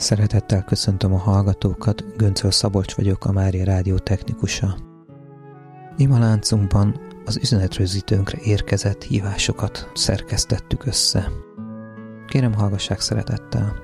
Szeretettel köszöntöm a hallgatókat, Göncöl Szabolcs vagyok, a Mária Rádió technikusa. Imaláncunkban az üzenetrögzítőnkre érkezett hívásokat szerkesztettük össze. Kérem, hallgassák szeretettel!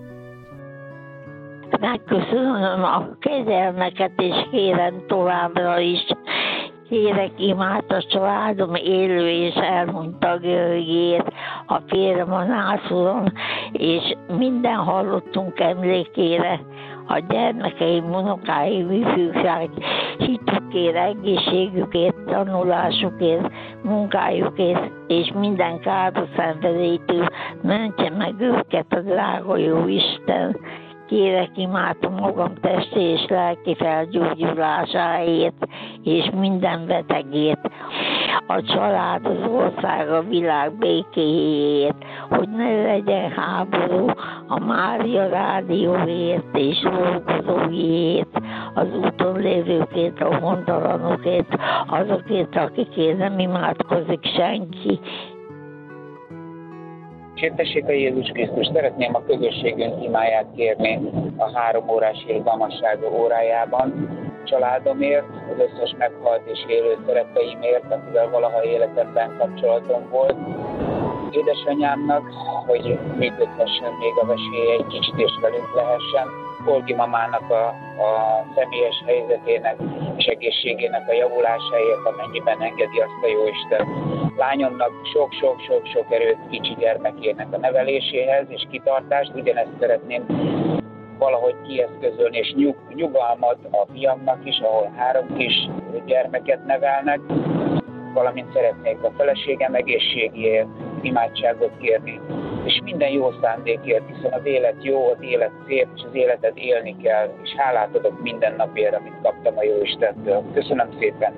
Megköszönöm a kegyelmeket, és kérem továbbra is. Kérek imát a családom élő és elhunyt tagjaiért, a férjem a nászúron, és minden hallottunk emlékére, a gyermekeim, unokáim, ifjúság, hitükért, egészségükért, tanulásukért, munkájukért, és minden káros szenvedélytől mentse meg őket a drága jó Isten. Kérek imádom magam testi és lelki felgyógyulásáért, és minden betegért, a család, az ország, a világ békéjéért, hogy ne legyen háború, a Mária Rádióért és dolgozóiért, az úton lévőkért, a hontalanokért, azokért, akikért nem imádkozik senki. Sétessék a Jézus Krisztus, szeretném a közösségünk imáját kérni a 3 órás irgalmasság órájában, családomért, az összes meghalt és élő szeretteimért, akivel valaha életemben kapcsolatom volt, édesanyámnak, hogy működhessen még a vesély egy kicsit és velünk lehessen, Olgi mamának a személyes helyzetének és egészségének a javulásáért, amennyiben engedi azt a Jóisten. Lányomnak sok erőt kicsi gyermekének a neveléséhez és kitartást, ugyanezt szeretném valahogy kieszközölni, és nyugalmat a fiamnak is, ahol 3 kis gyermeket nevelnek, valamint szeretnék a feleségem egészségéért imádságot kérni, és minden jó szándékért, hiszen az élet jó, az élet szép, és az életet élni kell, és hálát adok minden napért, amit kaptam a Jóistentől. Köszönöm szépen!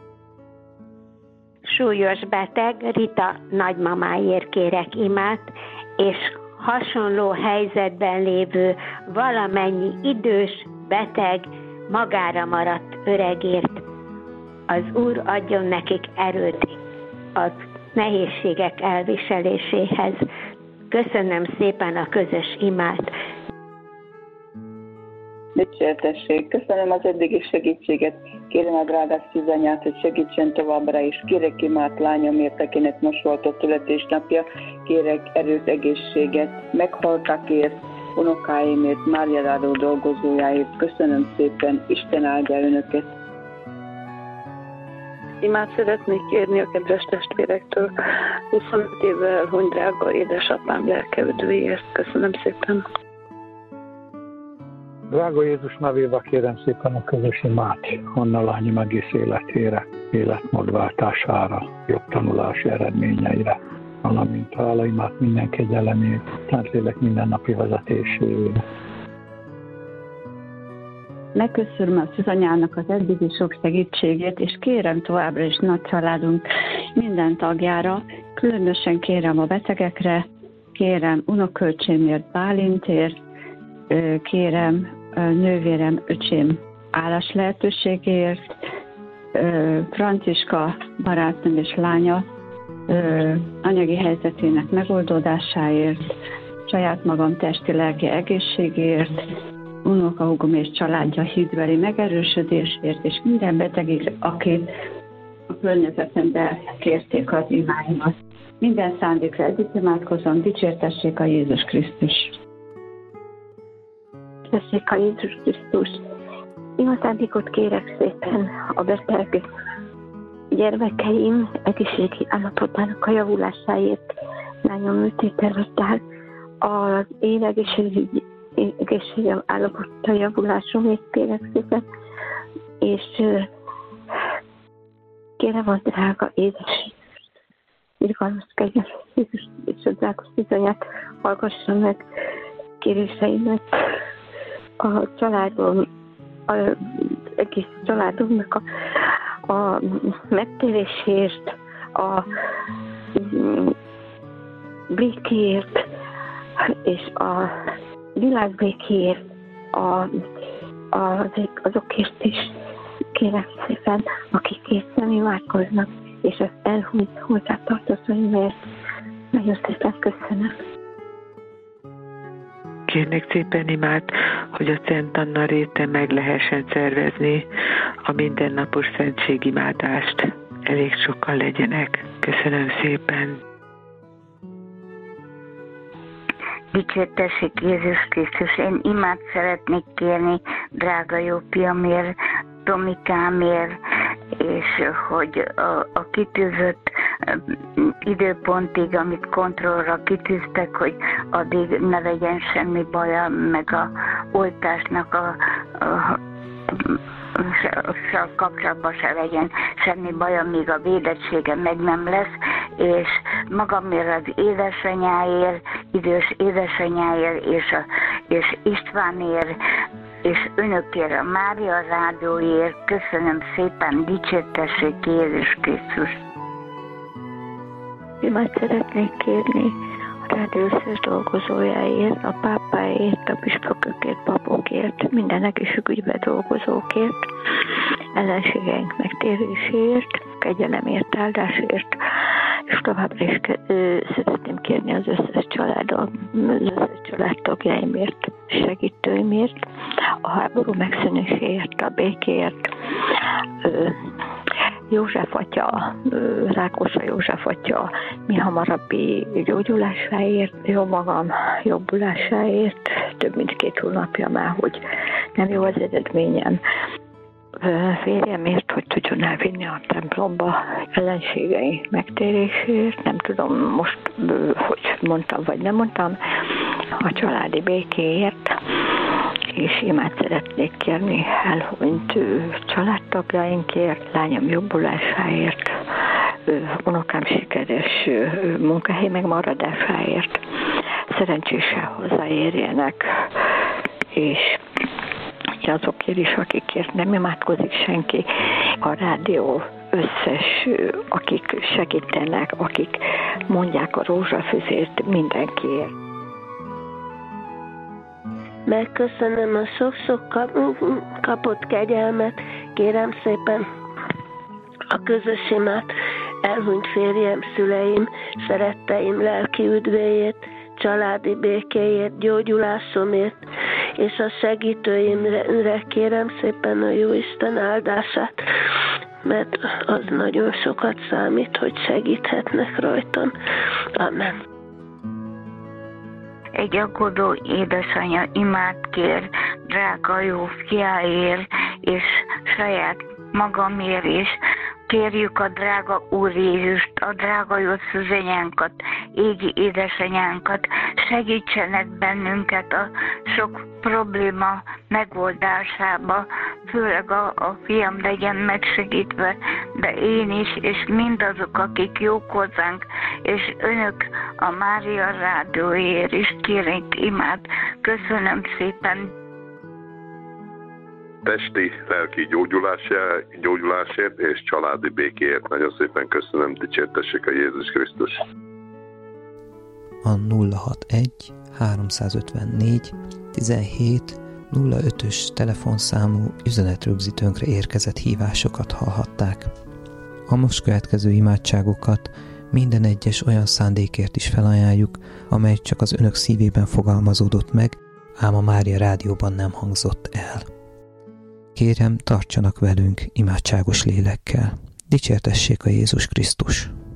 Súlyos beteg Rita nagymamáért kérek imát, és hasonló helyzetben lévő valamennyi idős, beteg, magára maradt öregért. Az Úr adjon nekik erőt a nehézségek elviseléséhez. Köszönöm szépen a közös imát. Dicsértessék, köszönöm az eddigi segítséget. Kérem a drága szűzanyát, hogy segítsen továbbra is. Kérek imát lányomért, akinek most volt a születésnapja. Kérek erőt, egészséget, meghaltakért, unokáimért, Mária Rádió dolgozójáért. Köszönöm szépen, Isten áldja önöket. Imát szeretnék kérni a kedves testvérektől. 25 évvel elhunyt drága édesapám lelkeüdvéért. Köszönöm szépen. Drága Jézus nevébe kérem szépen a közös imát Anna lányom egész életére, életmódváltására, jobb tanulási eredményeire, valamint hálaimát minden kegyelemért, Szentlélek mindennapi vezetéséért. Megköszönöm a Szűzanyának az eddigi sok segítségét, és kérem továbbra is nagy családunk minden tagjára, különösen kérem a betegekre, kérem unokölcsémért, Bálintért, kérem nővérem, öcsém állás lehetőségért, Franciska barátnőm és lánya anyagi helyzetének megoldódásáért, saját magam testi-lelki egészségért, unokahúgom és családja hídbeli megerősödésért, és minden betegig, akik a környezetemben kérték az imáimat. Minden szándékra együtt imádkozom, dicsértessék a Jézus Krisztus. Dicsértessék a Jézus Krisztus. Jó szándékot kérek szépen a beteg gyermekeim egészségi állapotának a javulásáért. Nagyon műtételvettel az én egészségem állapota javulásomért kérek szépen, és kérem a drága édes irgalmas kegyes Jézus és a drága Szűzanyát hallgassa meg kéréseimet a családom, az egész családomnak a megtérésért, a békéért és a világbékéért, azokért is kérem szépen, akikért nem imádkoznak, és az elhunyt hozzátartozóimért. Nagyon szépen köszönöm. kérnék szépen imát, hogy a Szent Anna réten meg lehessen szervezni a mindennapos szentségimádást. Elég sokan legyenek. Köszönöm szépen. Dicsértessék Jézus Krisztus, én imát szeretnék kérni, drága jó fiamért, Tomikámért, és hogy a kitűzött időpontig, amit kontrollra kitűztek, hogy addig ne legyen semmi baja, meg a oltásnak a kapcsolatban se legyen semmi baj, amíg a védettsége meg nem lesz, és magamért az édesanyáért, idős édesanyáért, és Istvánért, és önökért, a Mária Rádióért. Köszönöm szépen, dicsértessék Jézus Krisztus. Imát szeretnék kérni a rádió összes dolgozójáért, a pápáért, a püspökökért, papokért, minden egészségügyben dolgozókért, ellenségeink megtéréséért, kegyelemért, áldásért, és továbbra is szeretném kérni az összes családtagjaimért, segítőimért, a háború megszűnéséért, a békéért, József atya, Rákosa József atya mi hamarabbi gyógyulásáért, jó magam jobbulásáért, több mint 2 hónapja már, hogy nem jó az eredményem, férjemért, hogy tudjon elvinni a templomba, ellenségei megtérésért, nem tudom most, hogy mondtam vagy nem mondtam, a családi békéért, és imát szeretnék kérni elhunyt családtagjainkért, lányom jobbulásáért, unokám sikeres munkahely megmaradásáért, szerencsésen hozzáérjenek, és azokért is, akikért nem imádkozik senki, a rádió összes, akik segítenek, akik mondják a rózsafüzért, mindenkiért. Megköszönöm a sok-sok kapott kegyelmet, kérem szépen a közös imát, elhunyt férjem, szüleim, szeretteim lelki üdvéért, családi békéért, gyógyulásomért, és a segítőimre kérem szépen a Jóisten áldását, mert az nagyon sokat számít, hogy segíthetnek rajtam. Amen. Egy aggódó édesanyja imát kér, drága jó fiáért, és saját magamért is. Kérjük a drága Úr Jézust, a drága jó szüzenyánkat, égi édesanyánkat, segítsenek bennünket a sok probléma megoldásába, főleg a fiam legyen megsegítve, de én is, és mindazok, akik jók hozzánk, és önök a Mária Rádióért is kérünk imát. Köszönöm szépen. Testi, lelki gyógyulásért és családi békéért. Nagyon szépen köszönöm, dicsértessék a Jézus Krisztus. A 061 354 17 05-ös telefonszámú üzenetrögzítőnkre érkezett hívásokat hallhatták. A most következő imádságokat minden egyes olyan szándékért is felajánljuk, amely csak az önök szívében fogalmazódott meg, ám a Mária Rádióban nem hangzott el. Kérem, tartsanak velünk imádságos lélekkel. Dicsértessék a Jézus Krisztus!